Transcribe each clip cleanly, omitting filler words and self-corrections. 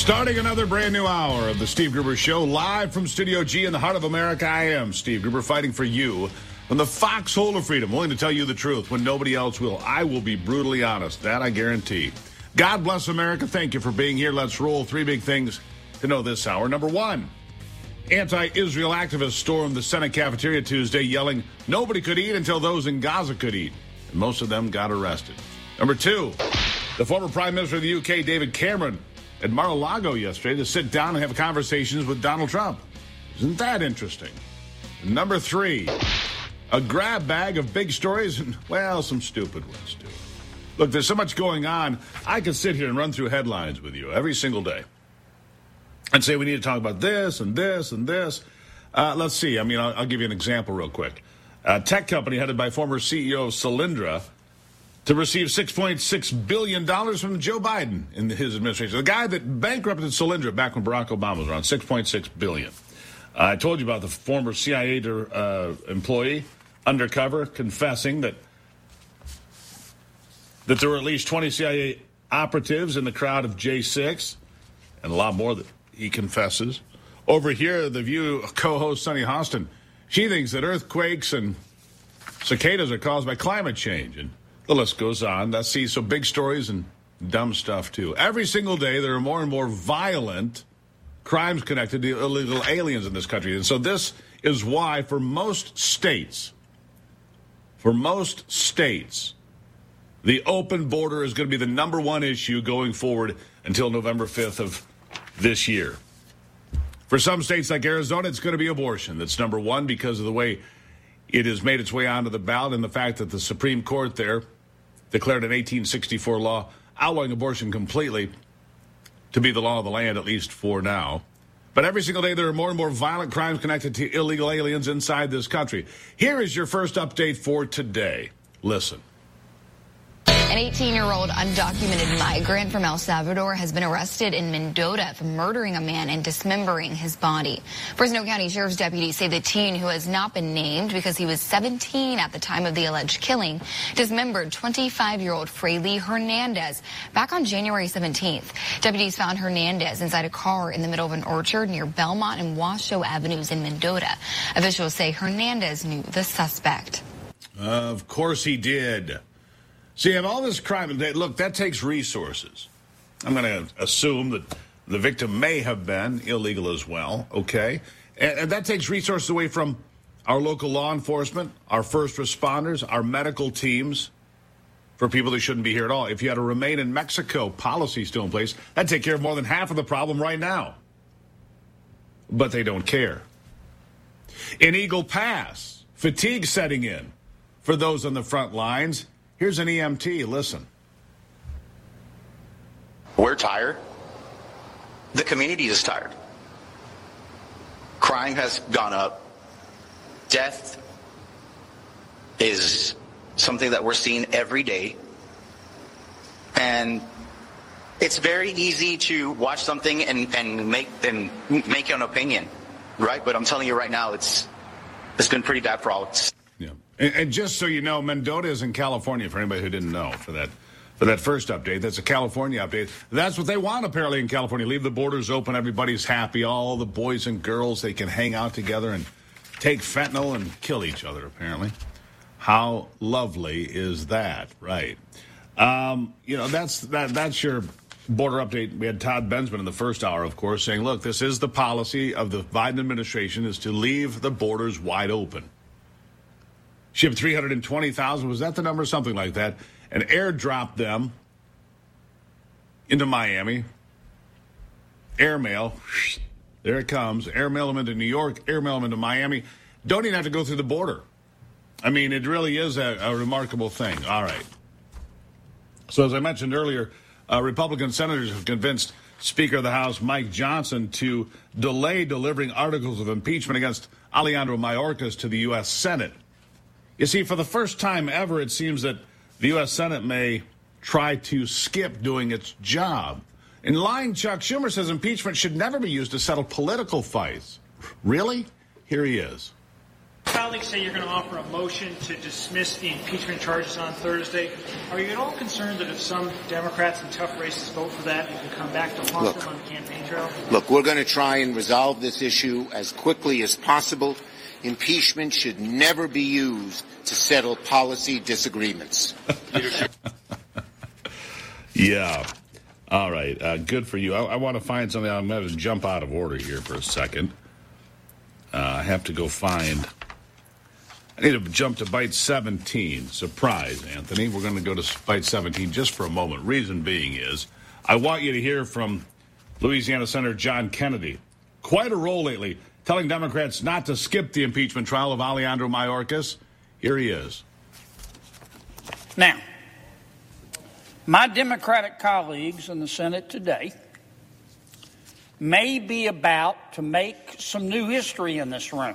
Starting another brand new hour of the Steve Gruber Show, live from Studio G in the heart of America. I am Steve Gruber, fighting for you from the foxhole of freedom, willing to tell you the truth when nobody else will. I will be brutally honest. That I guarantee. God bless America. Thank you for being here. Let's roll. Three big things to know this hour. Number one, anti-Israel activists stormed the Senate cafeteria Tuesday, yelling, "Nobody could eat until those in Gaza could eat." And most of them got arrested. Number two, the former Prime Minister of the UK, David Cameron, at Mar-a-Lago yesterday to sit down and have conversations with Donald Trump. Isn't that interesting? Number three, a grab bag of big stories and, well, some stupid ones, too. Look, there's so much going on. I could sit here and run through headlines with you every single day and say we need to talk about this and this and this. Let's see. I mean, I'll give you an example real quick. A tech company headed by former CEO of Solyndra to receive $6.6 billion from Joe Biden in his administration. The guy that bankrupted Solyndra back when Barack Obama was around, $6.6 billion. I told you about the former CIA employee, undercover, confessing that there were at least 20 CIA operatives in the crowd of J6, and a lot more that he confesses. Over here, The View co-host Sunny Hostin, she thinks that earthquakes and cicadas are caused by climate change, and the list goes on. That's so big stories and dumb stuff, too. Every single day, there are more and more violent crimes connected to illegal aliens in this country. And so this is why, for most states, the open border is going to be the number one issue going forward until November 5th of this year. For some states like Arizona, it's going to be abortion. That's number one because of the way it has made its way onto the ballot and the fact that the Supreme Court there declared an 1864 law outlawing abortion completely to be the law of the land, at least for now. But every single day, there are more and more violent crimes connected to illegal aliens inside this country. Here is your first update for today. Listen. An 18-year-old undocumented migrant from El Salvador has been arrested in Mendota for murdering a man and dismembering his body. Fresno County Sheriff's deputies say the teen, who has not been named because he was 17 at the time of the alleged killing, dismembered 25-year-old Fraley Hernandez back on January 17th. Deputies found Hernandez inside a car in the middle of an orchard near Belmont and Washoe Avenues in Mendota. Officials say Hernandez knew the suspect. Of course he did. So you have all this crime. Look, that takes resources. I'm going to assume that the victim may have been illegal as well, okay? And that takes resources away from our local law enforcement, our first responders, our medical teams, for people that shouldn't be here at all. If you had a Remain in Mexico policy still in place, that'd take care of more than half of the problem right now. But they don't care. In Eagle Pass, fatigue setting in for those on the front lines. Here's an EMT. Listen. We're tired. The community is tired. Crime has gone up. Death is something that we're seeing every day. And it's very easy to watch something and make an opinion, right? But I'm telling you right now, it's been pretty bad for all of us. Yeah. And just so you know, Mendota is in California, for anybody who didn't know, for that first update. That's a California update. That's what they want, apparently, in California. Leave the borders open. Everybody's happy. All the boys and girls, they can hang out together and take fentanyl and kill each other, apparently. How lovely is that? Right. That's your border update. We had Todd Bensman in the first hour, of course, saying, look, this is the policy of the Biden administration, is to leave the borders wide open. Shipped 320,000, was that the number? Something like that. And airdropped them into Miami. Airmail. There it comes. Airmail them into New York. Airmail them into Miami. Don't even have to go through the border. I mean, it really is a remarkable thing. All right. So as I mentioned earlier, Republican senators have convinced Speaker of the House Mike Johnson to delay delivering articles of impeachment against Alejandro Mayorkas to the U.S. Senate. You see, for the first time ever, it seems that the U.S. Senate may try to skip doing its job. In line, Chuck Schumer says impeachment should never be used to settle political fights. Really? Here he is. colleagues say you're going to offer a motion to dismiss the impeachment charges on Thursday. Are you at all concerned that if some Democrats in tough races vote for that, it can come back to haunt them on the campaign trail? Look, we're going to try and resolve this issue as quickly as possible. Impeachment should never be used to settle policy disagreements. Yeah. All right. Good for you. I want to find something. I'm going to jump out of order here for a second. I have to go find. I need to jump to Byte 17. Surprise, Anthony. We're going to go to Byte 17 just for a moment. Reason being is I want you to hear from Louisiana Senator John Kennedy. Quite a role lately, telling Democrats not to skip the impeachment trial of Alejandro Mayorkas. Here he is. Now, my Democratic colleagues in the Senate today may be about to make some new history in this room.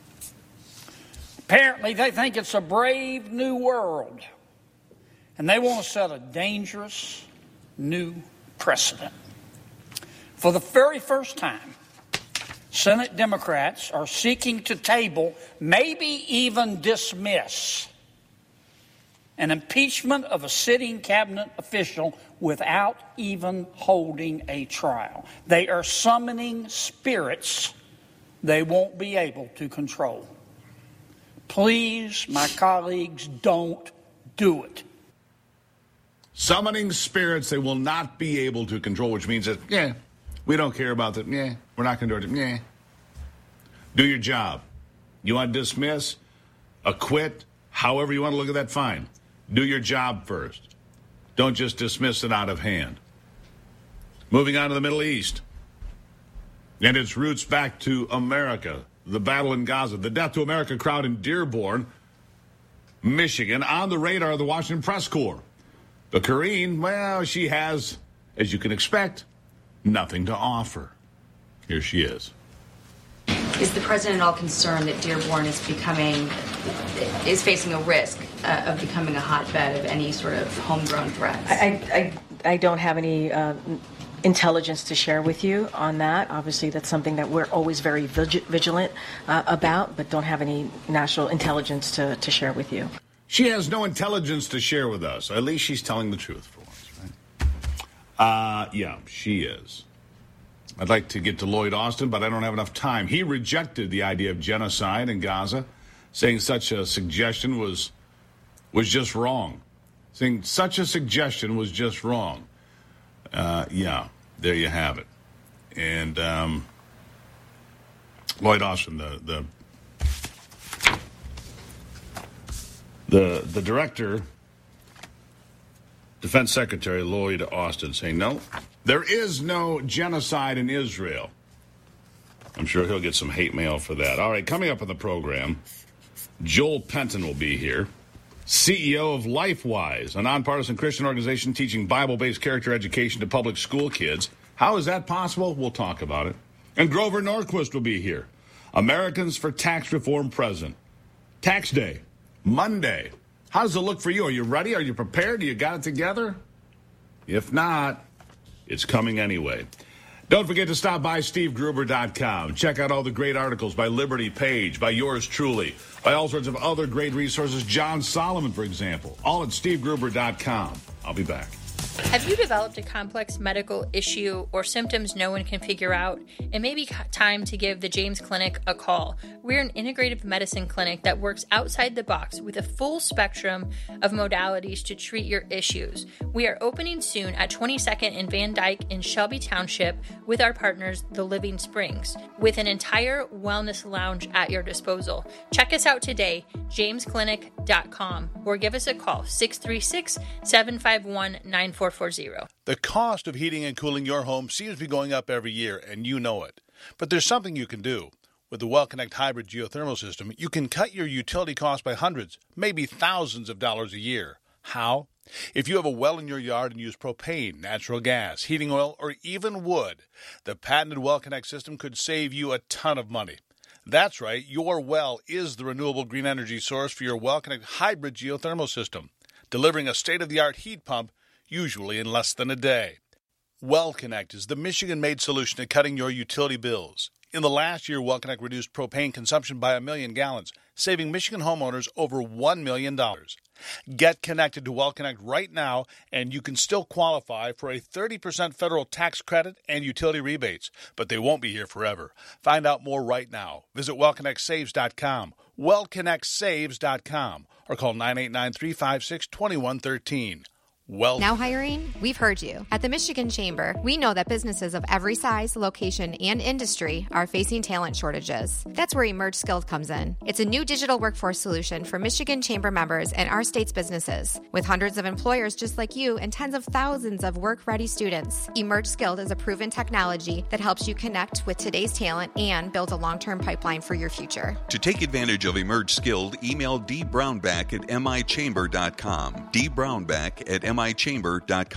Apparently, they think it's a brave new world, and they want to set a dangerous new precedent. For the very first time, Senate Democrats are seeking to table, maybe even dismiss, an impeachment of a sitting cabinet official without even holding a trial. They are summoning spirits they won't be able to control. Please, my colleagues, don't do it. Summoning spirits they will not be able to control, which means that, we don't care about that. We're not going to do it. Do your job. You want to dismiss, acquit, however you want to look at that, fine. Do your job first. Don't just dismiss it out of hand. Moving on to the Middle East. And its roots back to America. The battle in Gaza. The Death to America crowd in Dearborn, Michigan, on the radar of the Washington Press Corps. But Karine, well, she has, as you can expect, nothing to offer. Here she is. Is the president at all concerned that Dearborn is facing a risk of becoming a hotbed of any sort of homegrown threats? I don't have any intelligence to share with you on that. Obviously, that's something that we're always very vigilant about, but don't have any national intelligence to share with you. She has no intelligence to share with us. At least she's telling the truth for once, right? Yeah, she is. I'd like to get to Lloyd Austin, but I don't have enough time. He rejected the idea of genocide in Gaza, saying such a suggestion was just wrong. Saying such a suggestion was just wrong. Yeah, there you have it. And Lloyd Austin, the director, Defense Secretary Lloyd Austin, saying no, there is no genocide in Israel. I'm sure he'll get some hate mail for that. All right, coming up on the program, Joel Penton will be here, CEO of LifeWise, a nonpartisan Christian organization teaching Bible-based character education to public school kids. How is that possible? We'll talk about it. And Grover Norquist will be here. Americans for Tax Reform President. Tax Day, Monday. How does it look for you? Are you ready? Are you prepared? Do you got it together? If not, it's coming anyway. Don't forget to stop by SteveGruber.com. Check out all the great articles by Liberty Page, by yours truly, by all sorts of other great resources. John Solomon, for example, all at SteveGruber.com. I'll be back. Have you developed a complex medical issue or symptoms no one can figure out? It may be time to give the James Clinic a call. We're an integrative medicine clinic that works outside the box with a full spectrum of modalities to treat your issues. We are opening soon at 22nd and Van Dyke in Shelby Township with our partners, The Living Springs, with an entire wellness lounge at your disposal. Check us out today, jamesclinic.com, or give us a call, 636-751-9440. The cost of heating and cooling your home seems to be going up every year, and you know it. But there's something you can do. With the WellConnect hybrid geothermal system, you can cut your utility costs by hundreds, maybe thousands of dollars a year. How? If you have a well in your yard and use propane, natural gas, heating oil, or even wood, the patented WellConnect system could save you a ton of money. That's right, your well is the renewable green energy source for your WellConnect hybrid geothermal system, delivering a state-of-the-art heat pump usually in less than a day. WellConnect is the Michigan-made solution to cutting your utility bills. In the last year, WellConnect reduced propane consumption by 1 million gallons, saving Michigan homeowners over $1 million. Get connected to WellConnect right now, and you can still qualify for a 30% federal tax credit and utility rebates, but they won't be here forever. Find out more right now. Visit WellConnectSaves.com, WellConnectSaves.com, or call 989-356-2113. Now hiring? We've heard you. At the Michigan Chamber, we know that businesses of every size, location, and industry are facing talent shortages. That's where Emerge Skilled comes in. It's a new digital workforce solution for Michigan Chamber members and our state's businesses. With hundreds of employers just like you and tens of thousands of work-ready students, Emerge Skilled is a proven technology that helps you connect with today's talent and build a long-term pipeline for your future. To take advantage of Emerge Skilled, email dbrownback@michamber.com. dbrownback@michamber.com.